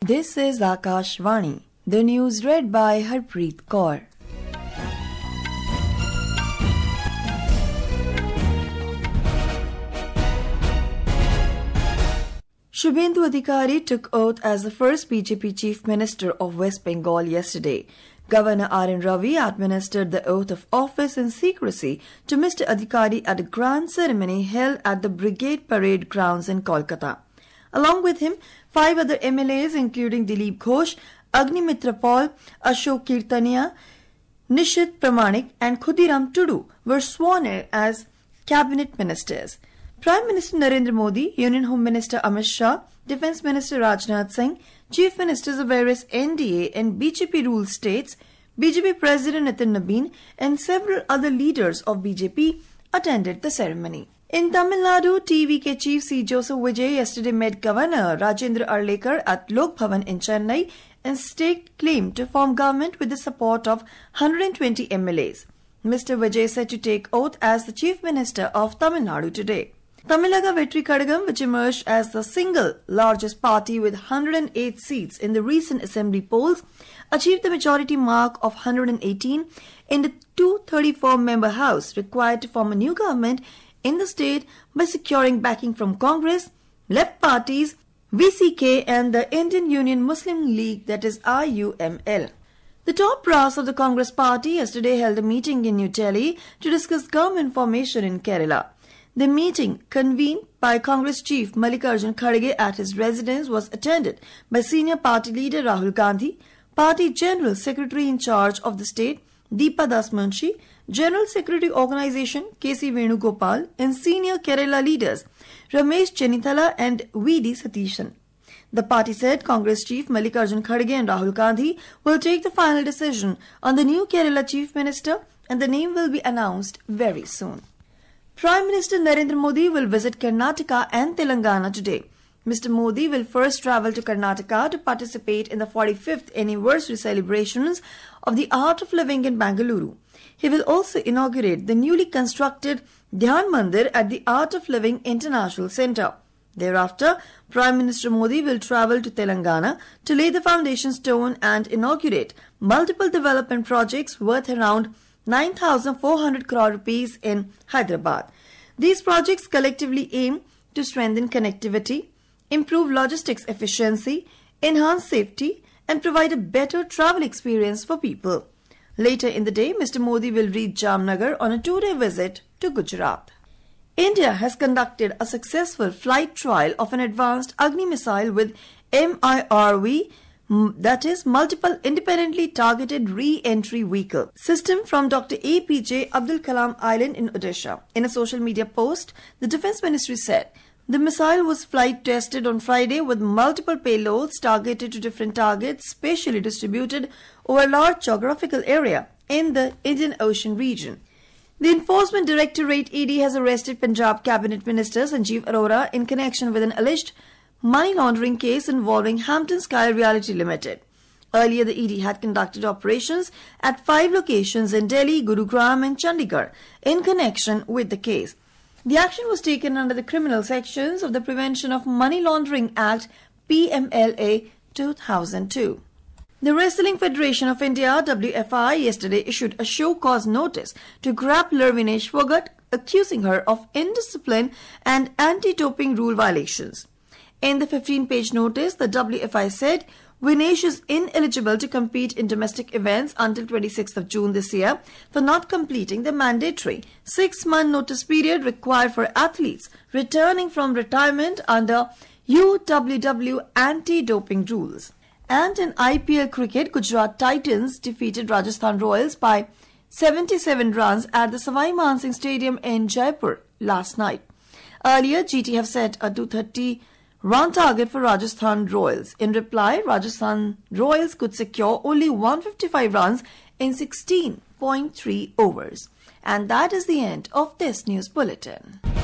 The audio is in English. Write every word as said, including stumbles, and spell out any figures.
This is Akashvani. The news read by Harpreet Kaur. Shubhendu Adhikari took oath as the first B J P Chief Minister of West Bengal yesterday. Governor R N Ravi administered the oath of office in secrecy to Mister Adhikari at a grand ceremony held at the Brigade Parade grounds in Kolkata. Along with him, five other M L As including Dilip Ghosh, Agnimitra Paul, Ashok Kirtania, Nishit Pramanik and Khudiram Tudu were sworn in as cabinet ministers. Prime Minister Narendra Modi, Union Home Minister Amit Shah, Defence Minister Rajnath Singh, Chief Ministers of various N D A and B J P-ruled states, B J P President Nitin Nabin and several other leaders of B J P attended the ceremony. In Tamil Nadu, T V K Chief C. Joseph Vijay yesterday met Governor Rajendra Arlekar at Lok Bhavan in Chennai and staked claim to form government with the support of one hundred twenty M L As. Mister Vijay said to take oath as the Chief Minister of Tamil Nadu today. Tamilaga Vetri Kadagam, which emerged as the single largest party with one hundred eight seats in the recent assembly polls, achieved the majority mark of one hundred eighteen in the two hundred thirty-four member house required to form a new government in the state by securing backing from Congress, left parties, V C K and the Indian Union Muslim League, that is I U M L. The top brass of the Congress party yesterday held a meeting in New Delhi to discuss government formation in Kerala. The meeting, convened by Congress Chief Mallikarjun Kharge at his residence, was attended by senior party leader Rahul Gandhi, Party General Secretary in charge of the state Deepa Das Munshi, General Secretary Organization K C Venugopal and senior Kerala leaders Ramesh Chenithala and V D Satishan. The party said Congress Chief Mallikarjun Kharge and Rahul Gandhi will take the final decision on the new Kerala Chief Minister and the name will be announced very soon. Prime Minister Narendra Modi will visit Karnataka and Telangana today. Mister Modi will first travel to Karnataka to participate in the forty-fifth anniversary celebrations of the Art of Living in Bengaluru. He will also inaugurate the newly constructed Dhyan Mandir at the Art of Living International Centre. Thereafter, Prime Minister Modi will travel to Telangana to lay the foundation stone and inaugurate multiple development projects worth around nine thousand four hundred crore rupees in Hyderabad. These projects collectively aim to strengthen connectivity, improve logistics efficiency, enhance safety, and provide a better travel experience for people. Later in the day, Mister Modi will reach Jamnagar on a two-day visit to Gujarat. India has conducted a successful flight trial of an advanced Agni missile with M I R V, that is Multiple Independently Targeted Re-Entry Vehicle system from Doctor A P J Abdul Kalam Island in Odisha. In a social media post, the Defence Ministry said the missile was flight tested on Friday with multiple payloads targeted to different targets spatially distributed over a large geographical area in the Indian Ocean region. The Enforcement Directorate E D has arrested Punjab Cabinet Minister Sanjeev Arora in connection with an alleged money laundering case involving Hampton Sky Realty Limited. Earlier, the E D had conducted operations at five locations in Delhi, Gurugram and Chandigarh in connection with the case. The action was taken under the criminal sections of the Prevention of Money Laundering Act P M L A two thousand two. The Wrestling Federation of India W F I yesterday issued a show cause notice to grappler Vinesh Phogat, accusing her of indiscipline and anti-doping rule violations. In the fifteen-page notice, the W F I said Vinesh is ineligible to compete in domestic events until twenty-sixth of June this year for not completing the mandatory six-month notice period required for athletes returning from retirement under U W W anti-doping rules. And in I P L cricket, Gujarat Titans defeated Rajasthan Royals by seventy-seven runs at the Savai Man Singh Stadium in Jaipur last night. Earlier, G T have set a two hundred thirty run target for Rajasthan Royals. In reply, Rajasthan Royals could secure only one hundred fifty-five runs in sixteen point three overs. And that is the end of this news bulletin.